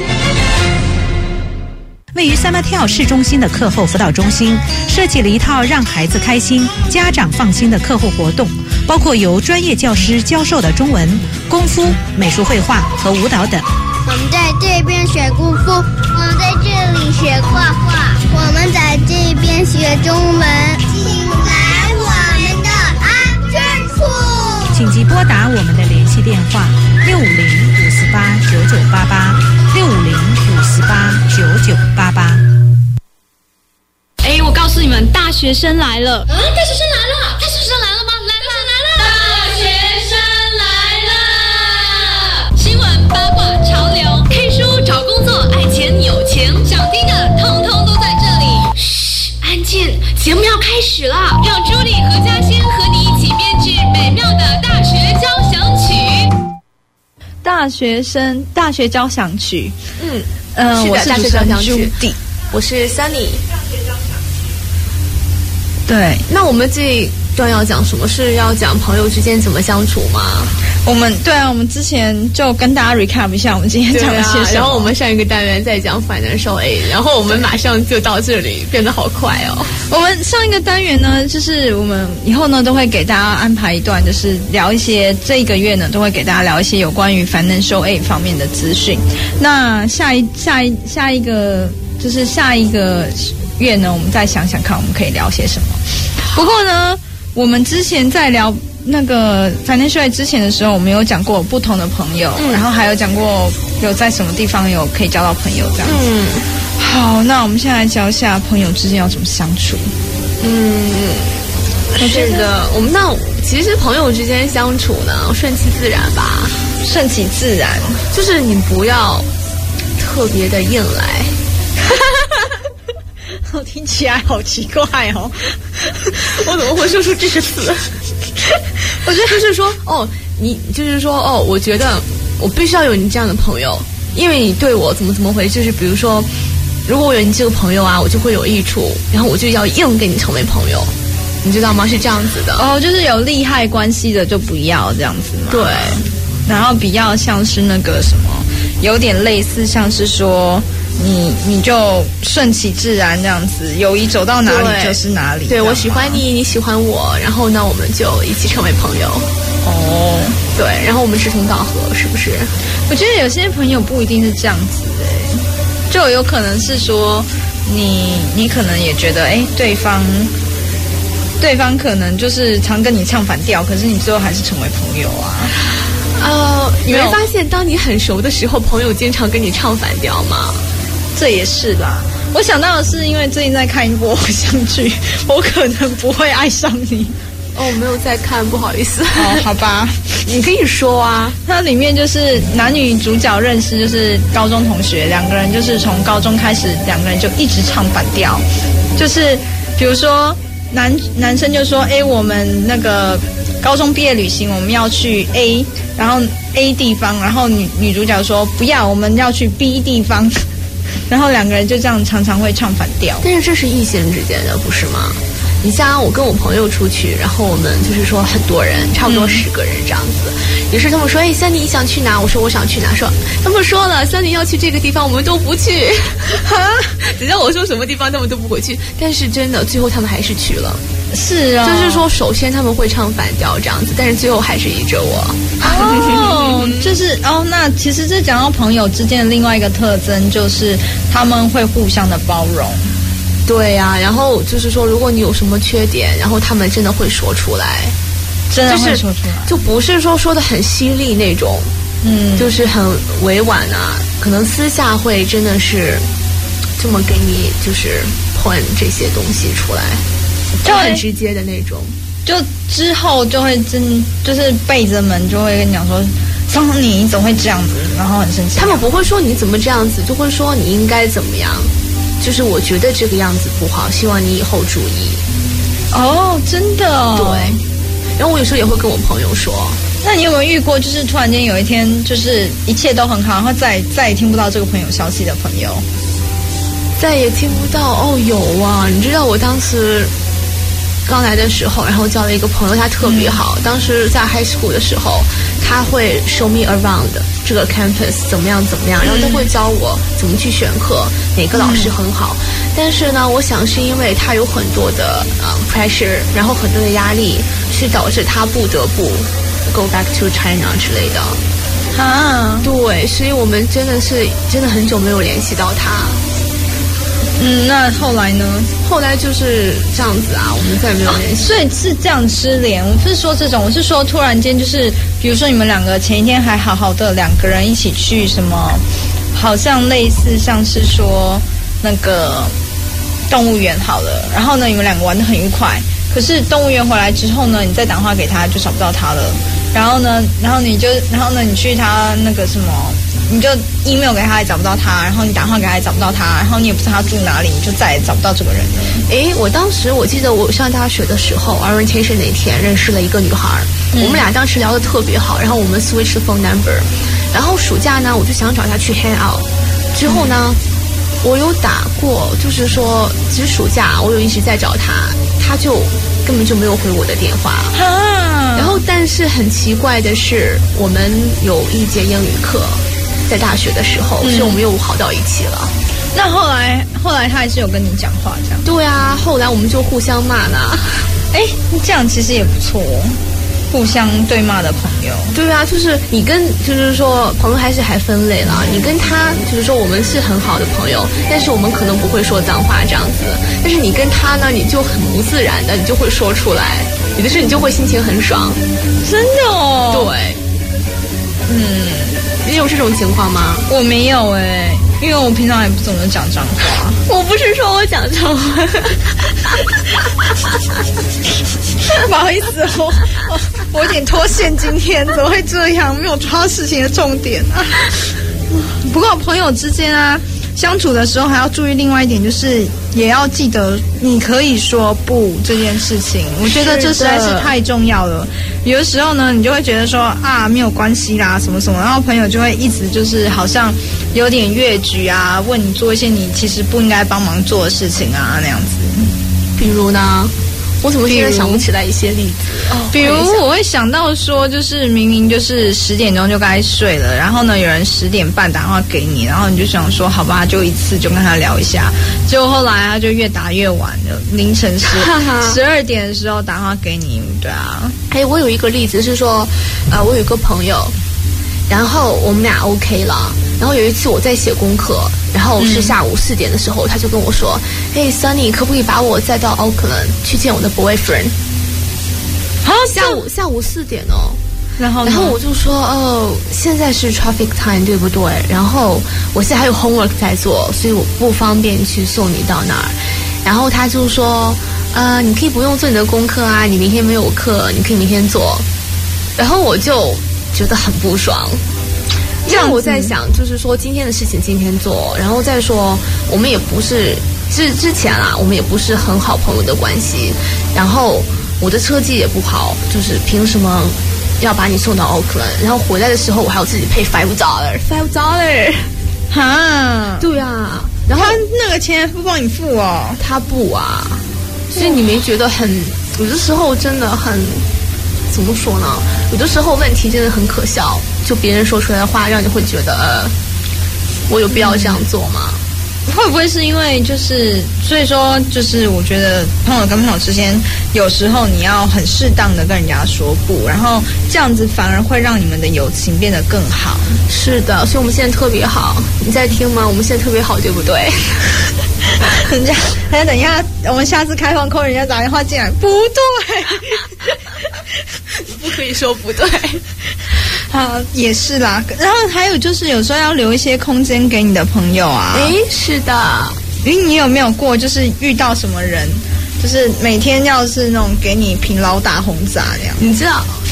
位于三马跳市中心的课后辅导中心，设计了一套让孩子开心、家长放心的课后活动，包括由专业教师教授的中文、功夫、美术绘画和舞蹈等。 我们在这边学功夫，我们在这里学画画，我们在这边学中文。请来我们的安全处， 请即拨打我们的联系电话六五零五四八九九八八六五零五四八九九八八。 哎，我告诉你们，大学生来了！啊，大学生来了！大学生来了吗？来了来了！大学生来了！新闻、八卦、潮流、K 书、找工作、爱钱、有钱，想听的通通都在这里。嘘，安静，节目要开始了，让朱莉和嘉欣和你一起编织美妙的大学交响曲。 大学生大学交响曲， 嗯嗯、呃，我是大学交响曲， 我是 Sunny。 对， 那我们这一段要讲什么？是要讲朋友之间怎么相处吗？ 我们对啊，我们之前就跟大家 recap 一下我们今天讲了些什么、 啊、然后我们上一个单元在讲 financial aid， 然后我们马上就到这里，变得好快哦。 我们上一个单元呢，就是我们以后呢都会给大家安排一段，就是聊一些这一个月呢都会给大家聊一些有关于 financial aid 方面的资讯。那下一下一下一个就是下一个月呢，我们再想想看我们可以聊些什么。不过呢，我们之前在聊那个 financial aid 之前的时候，我们有讲过不同的朋友，嗯、然后还有讲过有在什么地方有可以交到朋友这样子。嗯，好，那我们现在来教一下朋友之间要怎么相处。 嗯，是的，我们那其实朋友之间相处呢，顺其自然吧。 顺其自然， 就是你不要特别的硬来。 我听起来好奇怪哦， 我怎么会说出这个词？我觉得就是说，哦，你就是说，哦，我觉得我必须要有你这样的朋友，因为你对我怎么怎么回，就是比如说，如果我有你这个朋友啊，我就会有益处，然后我就要硬跟你成为朋友，你知道吗？是这样子的。 哦，就是有利害关系的就不要这样子嘛。 对， 然后比较像是那个什么，有点类似像是说。你你就顺其自然这样子，友谊走到哪里就是哪里。 对，我喜欢你，你喜欢我，然后呢，我们就一起成为朋友。 哦， 对，然后我们志同道合，是不是？ 我觉得有些朋友不一定是这样子哎，就有可能是说你你可能也觉得哎，对方对方可能就是常跟你唱反调，可是你最后还是成为朋友啊。 呃，你会发现，当你很熟的时候，朋友经常跟你唱反调吗？ 这也是啦。我想到的是，因为最近在看一部偶像剧，我可能不会爱上你。 哦，我没有在看，不好意思。 哦，好吧， 你可以说啊。 它里面就是男女主角认识，就是高中同学，两个人就是从高中开始，两个人就一直唱反调。就是比如说，男男生就说：“哎，我们那个高中毕业旅行，我们要去 A， 然后 A 地方，然后女女主角说不要，我们要去 B 地方。”然后两个人就这样常常会唱反调， 但是这是异性之间的，不是吗？你像我跟我朋友出去，然后我们就是说很多人，差不多十个人这样子。于是他们说：“哎，三妮你想去哪？”我说：“我想去哪？”说他们说了，三妮要去这个地方，我们都不去。哈，只要我说什么地方，他们都不会去。但是真的，最后他们还是去了。 是啊， 就是说，首先他们会唱反调这样子，但是最后还是依着我。 哦，就是哦，那其实这讲到朋友之间的另外一个特征，就是他们会互相的包容。 对呀、啊，然后就是说，如果你有什么缺点，然后他们真的会说出来， 真的会说出来， 就不是说说的很犀利那种，嗯，就是很委婉啊，可能私下会真的是这么给你就是喷这些东西出来，就很直接的那种。 就之后就会真就是背着门就会跟你讲说， 桑尼你怎么会这样子，然后很生气。 他们不会说你怎么这样子，就会说你应该怎么样，就是我觉得这个样子不好，希望你以后注意。 哦，真的哦。 对。然后我有时候也会跟我朋友说。 那你有没有遇过，就是突然间有一天，就是一切都很好，然后再再也听不到这个朋友消息的朋友？ 再也听不到哦，有啊！你知道我当时刚来的时候，然后交了一个朋友，他特别好。嗯、当时在 high school 的时候，他会 show me around 这个 campus 怎么样怎么样，然后都会教我怎么去选课，哪个老师很好。嗯、但是呢，我想是因为他有很多的呃 pressure， 然后很多的压力，是导致他不得不 go back to China 之类的。啊，对，所以我们真的是真的很久没有联系到他。 嗯，那后来呢？ 后来就是这样子啊，我们再也没有联系、 啊。所以是这样失联，我不是说这种，我是说突然间就是，比如说你们两个前一天还好好的两个人一起去什么，好像类似像是说那个动物园好了，然后呢你们两个玩得很愉快，可是动物园回来之后呢，你再打电话给他就找不到他了，然后呢，然后你就，然后呢你去他那个什么。你就 email 给他也找不到他，然后你打电话给他也找不到他，然后你也不知道他住哪里，你就再也找不到这个人了。 诶，我当时我记得我上大学的时候 orientation 那天认识了一个女孩、嗯、我们俩当时聊得特别好，然后我们 switch phone number， 然后暑假呢我就想找她去 hang out， 之后呢、嗯、我有打过，就是说其实暑假我有一直在找她，她就根本就没有回我的电话。然后但是很奇怪的是，我们有一节英语课在大学的时候、嗯、所以我们又好到一起了。 那后来后来他还是有跟你讲话这样？ 对啊，后来我们就互相骂呢。 哎，这样其实也不错哦，互相对骂的朋友。 对啊，就是你跟就是说朋友还是还分类啦，你跟他就是说我们是很好的朋友，但是我们可能不会说脏话这样子，但是你跟他呢，你就很不自然的你就会说出来，有的时候你就会心情很爽。 真的哦？ 对。嗯，你有这种情况吗？ 我没有哎、欸，因为我平常也不怎么讲脏话。 我不是说我讲脏话， 不好意思哦，我我有点脱线，今天怎么会这样？没有抓到事情的重点啊。不过朋友之间啊，相处的时候还要注意另外一点，就是也要记得你可以说不这件事情。我觉得这实在是太重要了。有的时候呢，你就会觉得说啊没有关系啦什么什么，然后朋友就会一直就是好像有点越矩啊，问你做一些你其实不应该帮忙做的事情啊那样子。 比如呢？我怎么现在想不起来一些例子？哦， 比如我会想到说，就是明明就是十点钟就该睡了，然后呢，有人十点半打电话给你，然后你就想说，好吧，就一次就跟他聊一下。结果后来他就越打越晚了，凌晨十十二点的时候打电话给你，对啊。 哎，我有一个例子是说，呃，我有一个朋友，然后我们俩 OK 了。然后有一次我在写功课，然后是下午四点的时候，嗯、他就跟我说：“嘿 ，Sunny， 可不可以把我载到 Auckland 去见我的 boyfriend？” 好， 下午下午四点哦。 然后， 然后我就说：“哦，现在是 traffic time， 对不对？然后我现在还有 homework 在做，所以我不方便去送你到那儿。”然后他就说：“呃，你可以不用做你的功课啊，你明天没有课，你可以明天做。”然后我就觉得很不爽。这样我在想，就是说今天的事情今天做，然后再说我们也不是之之前啦，我们也不是很好朋友的关系。然后我的车技也不好，就是凭什么要把你送到奥克兰？然后回来的时候我还要自己配 five dollar five dollar， 哈， 对啊，然后他那个钱不帮你付哦， 他不啊，所以你没觉得很有的时候真的很。怎么说呢？有的时候问题真的很可笑，就别人说出来的话，让你会觉得，呃，我有必要这样做吗？ 嗯、会不会是因为就是，所以说就是我觉得朋友跟朋友之间，有时候你要很适当的跟人家说不，然后这样子反而会让你们的友情变得更好。 是的，所以我们现在特别好。你在听吗？我们现在特别好，对不对？ 人家，人家等一下，我们下次开放扣，人家打电话进来，不对。 不可以说不对啊，也是啦。然后还有就是，有时候要留一些空间给你的朋友啊。 哎，是的。 因为你有没有过，就是遇到什么人，就是每天要是那种给你勤劳打轰炸那样？ 你知道，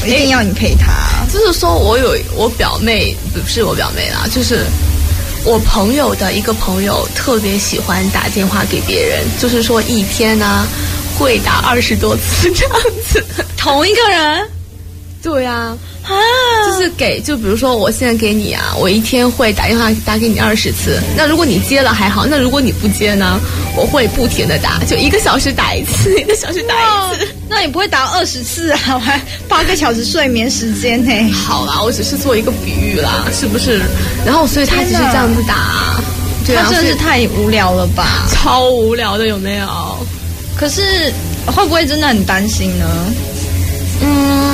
一定要你陪他。 就是说我有我表妹，不是我表妹啦，就是我朋友的一个朋友特别喜欢打电话给别人，就是说一天呢、啊、会打二十多次这样子。 同一个人？ 对啊。啊，就是给，就比如说我现在给你啊，我一天会打电话打给你二十次。那如果你接了还好，那如果你不接呢，我会不停的打，就一个小时打一次，一个小时打一次。 那你不会打二十次啊？我还八个小时睡眠时间呢、欸。 好啦，我只是做一个比喻啦，是不是？然后所以他只是这样子打， 对啊，他真的是太无聊了吧？ 超无聊的，有没有？ 可是会不会真的很担心呢？嗯。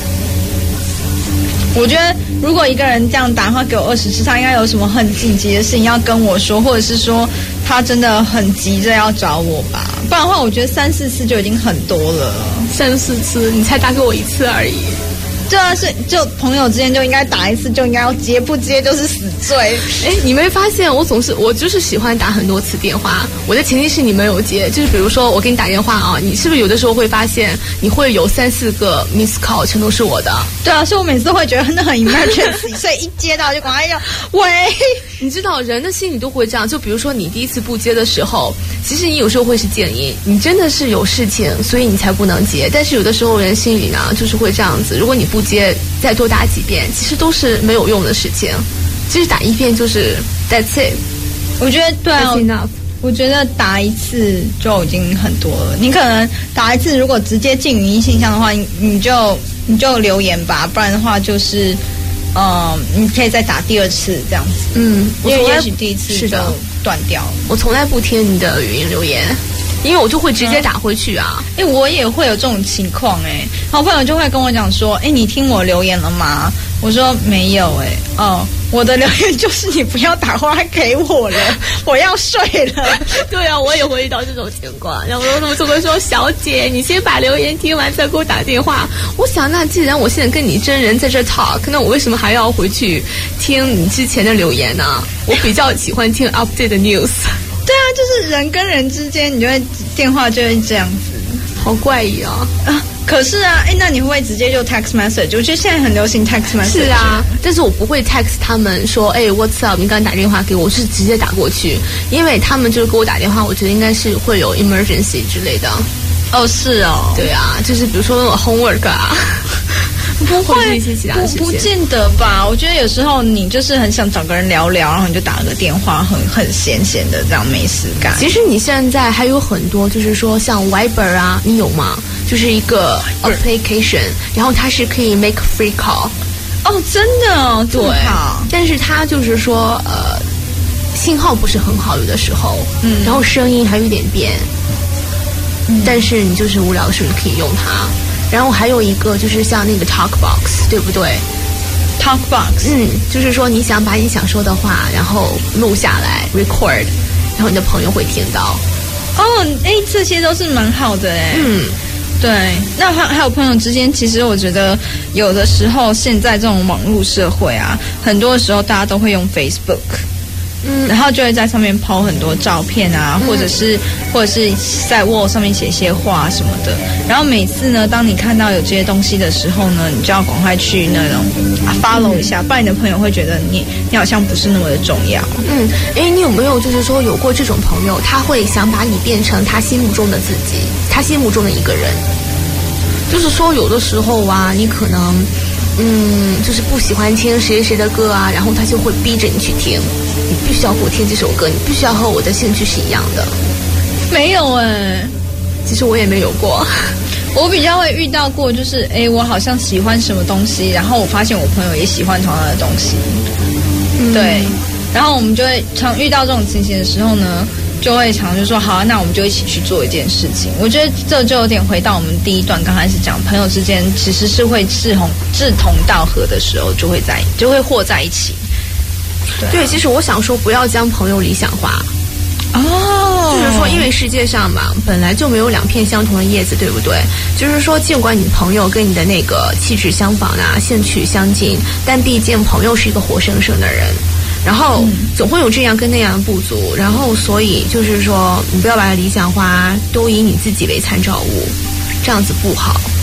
我觉得，如果一个人这样打电话给我二十次，他应该有什么很紧急的事情要跟我说，或者是说他真的很急着要找我吧。不然的话，我觉得三四次就已经很多了。 三四次，你才打给我一次而已。 对啊，是就朋友之间就应该打一次，就应该要接，不接就是死罪。 哎，你没发现我总是我就是喜欢打很多次电话，我的前提是你没有接。就是比如说我给你打电话啊，你是不是有的时候会发现你会有三四个 miss call 全都是我的？ 对啊，所以我每次会觉得那很 emergency， 所以一接到就赶快要喂。 你知道人的心里都会这样，就比如说你第一次不接的时候，其实你有时候会是建议你真的是有事情，所以你才不能接。但是有的时候人心里呢就是会这样子，如果你不接，再多打几遍，其实都是没有用的事情。其实打一遍就是 that's it。 我觉得对啊， that's enough。 我觉得打一次就已经很多了。你可能打一次，如果直接进语音信箱的话，你你就你就留言吧，不然的话就是，嗯，你可以再打第二次这样子。嗯，因为也许第一次就断掉了。 我从来不听你的语音留言。因为我就会直接打回去啊！ 哎、嗯，我也会有这种情况哎、欸，好朋友就会跟我讲说：“哎，你听我留言了吗？”我说：“没有哎、欸，哦，我的留言就是你不要打电话给我了，我要睡了。” 对啊，我也会遇到这种情况。然后我就会说：“小姐，你先把留言听完再给我打电话。”我想，那既然我现在跟你真人在这 talk， 那我为什么还要回去听你之前的留言呢？我比较喜欢听 update 的 news。 对啊，就是人跟人之间，你就会电话就会这样子， 好怪异啊！ 啊，可是啊，哎，那你会不会直接就 text message？ 我觉得现在很流行 text message。 是啊，但是我不会 text 他们说，哎 ，what's up？ 你刚刚打电话给我，我是直接打过去，因为他们就是给我打电话，我觉得应该是会有 emergency 之类的。 哦，是哦， 对啊，就是比如说那种 homework 啊。 不会， 一些其他的事情不不见得吧？我觉得有时候你就是很想找个人聊聊，然后你就打个电话，很很闲闲的这样没事干。 其实你现在还有很多，就是说像 Viber 啊，你有吗？就是一个 application， 然后它是可以 make free call。 哦，真的哦， 对。但是它就是说，呃，信号不是很好，有的时候，嗯，然后声音还有点变，嗯，但是你就是无聊的时候你可以用它。然后还有一个就是像那个 TalkBox， 对不对 ？TalkBox， 嗯，就是说你想把你想说的话，然后录下来 record， 然后你的朋友会听到。 哦，哎，这些都是蛮好的哎。嗯，对。那还还有朋友之间，其实我觉得有的时候现在这种网络社会啊，很多的时候大家都会用 Facebook。嗯，然后就会在上面 po 很多照片啊，嗯、或者是或者是在 wall 上面写一些话什么的。然后每次呢，当你看到有这些东西的时候呢，你就要赶快去那种、啊、follow 一下，不然你的朋友会觉得你你好像不是那么的重要。 嗯，哎，你有没有就是说有过这种朋友，他会想把你变成他心目中的自己，他心目中的一个人？就是说有的时候啊，你可能。嗯，就是不喜欢听谁谁的歌啊，然后他就会逼着你去听，你必须要给我听这首歌，你必须要和我的兴趣是一样的。 没有哎、欸， 其实我也没有过。 我比较会遇到过，就是哎，我好像喜欢什么东西，然后我发现我朋友也喜欢同样的东西，嗯、对，然后我们就会常遇到这种情形的时候呢。就会常就说好、啊，那我们就一起去做一件事情。我觉得这就有点回到我们第一段刚开始讲，朋友之间其实是会志同志同道合的时候，就会在就会和在一起。 对，对，其实我想说，不要将朋友理想化。哦，就是说，因为世界上嘛，本来就没有两片相同的叶子，对不对？就是说，尽管你朋友跟你的那个气质相仿啊，兴趣相近，但毕竟朋友是一个活生生的人。然后总会有这样跟那样的不足，然后所以就是说，你不要把它理想化，都以你自己为参照物，这样子不好。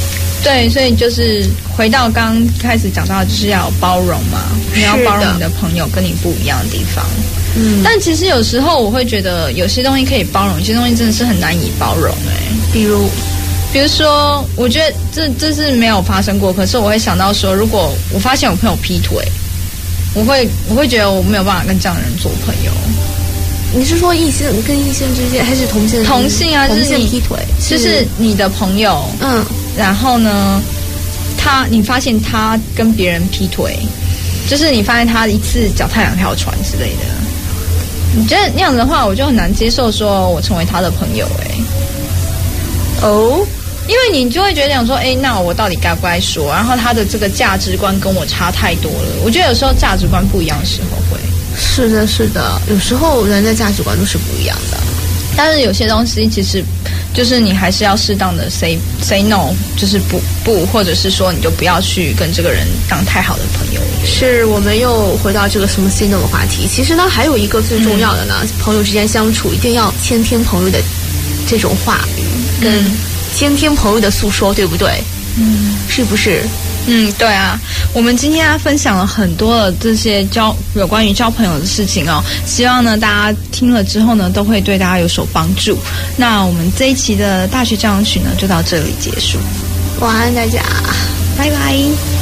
对，所以就是回到刚开始讲到的，就是要有包容嘛，你要包容你的朋友跟你不一样的地方。嗯，但其实有时候我会觉得有些东西可以包容，有些东西真的是很难以包容哎、欸。 比如， 比如说，我觉得这这是没有发生过，可是我会想到说，如果我发现我朋友劈腿，我会我会觉得我没有办法跟这样的人做朋友。 你是说异性跟异性之间，还是同性？ 同性啊， 同就是你性劈腿， 就是你的朋友， 嗯， 然后呢，他你发现他跟别人劈腿，就是你发现他一次脚踏两条船之类的，你觉得那样子的话，我就很难接受，说我成为他的朋友、欸，哎，哦，因为你就会觉得想说，哎、欸，那我到底该不该说？然后他的这个价值观跟我差太多了，我觉得有时候价值观不一样的时候会。 是的，是的，有时候人的价值观都是不一样的， 但是有些东西其实就是你还是要适当的 say say no， 就是不不，或者是说你就不要去跟这个人当太好的朋友。 是我们又回到这个什么 say no 的话题。其实呢，还有一个最重要的呢，嗯、朋友之间相处一定要倾听朋友的这种话语，跟倾听朋友的诉说，对不对？嗯，是不是？ 嗯，对啊，我们今天分享了很多的这些交有关于交朋友的事情哦，希望呢大家听了之后呢都会对大家有所帮助。那我们这一期的大学交响曲呢就到这里结束， 晚安大家， 拜拜。